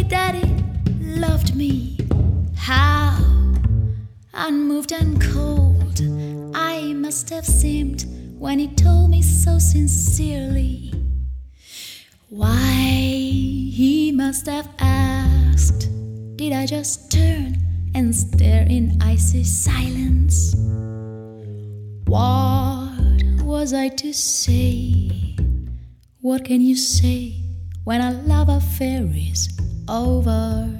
that he loved me. How unmoved and cold I must have seemed when he told me so sincerely. Why, he must have asked, did I just turn and stare in icy silence? What was I to say? What can you say when a love affair is over?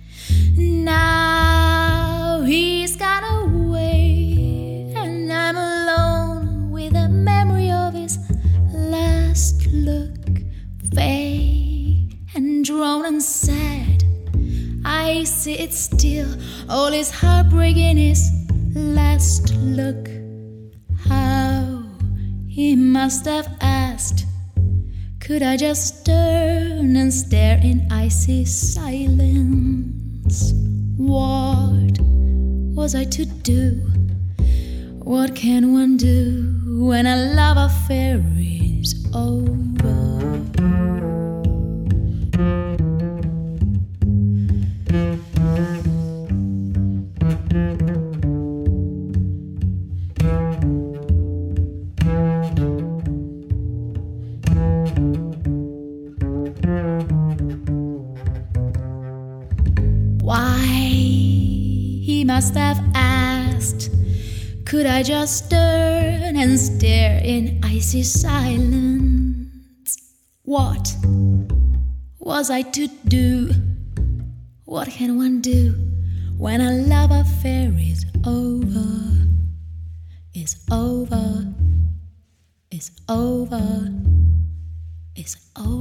Now he's gone away, and I'm alone with the memory of his last look. Vague and drawn and sad, I see it still, all his heartbreak in his last look. How he must have asked, could I just turn and stare in icy silence? What was I to do? What can one do when a love affair is over? Why, he must have asked, could I just turn and stare in icy silence? What was I to do? What can one do when a love affair is over? Is over, is over, is over.